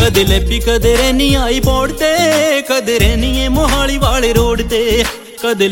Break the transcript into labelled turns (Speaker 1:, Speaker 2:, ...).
Speaker 1: कदे लेपी कदे रहनी आई बोर्ड ते, कदे रहनी है मोहाली वाले रोड ते, कदे